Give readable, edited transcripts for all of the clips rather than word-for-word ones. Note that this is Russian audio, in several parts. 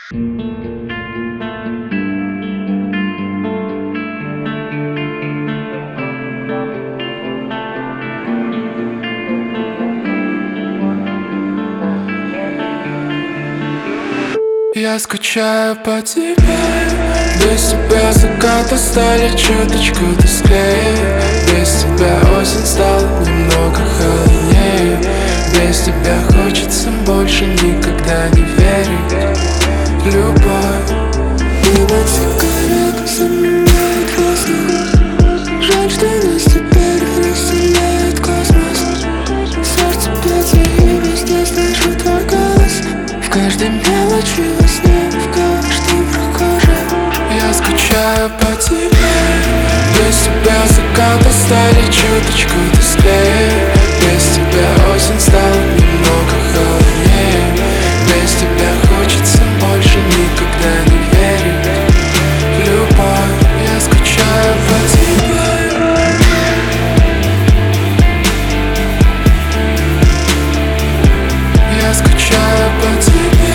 Я скучаю по тебе. Без тебя закаты стали чуточку тусклее. Без тебя осень стала немного холоднее. Без тебя хочется больше никогда не верить. Любовь. Дымят сигареты, заменяет воздух. Жаль, что нас теперь разделяет космос. Сердце бьется и везде слышу твой голос. В каждой мелочи во сне, в каждой прохожей. Я скучаю по тебе. Без тебя закаты стали чуточку тусклее. Без тебя осень стала немного холоднее. Без тебя хочется больше никогда не верить. Любовь, я скучаю по тебе. Я скучаю по тебе.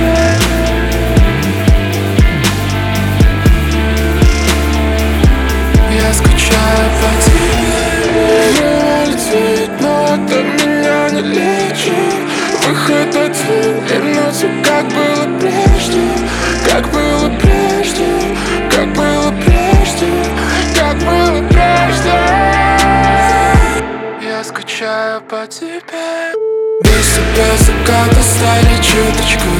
Я скучаю по тебе. Летит, но это меня не лечит. Выход один, вернуться, как было прежде. Как было прежде, как было прежде, как было прежде. Я скучаю по тебе. Без тебя закаты стали чуточку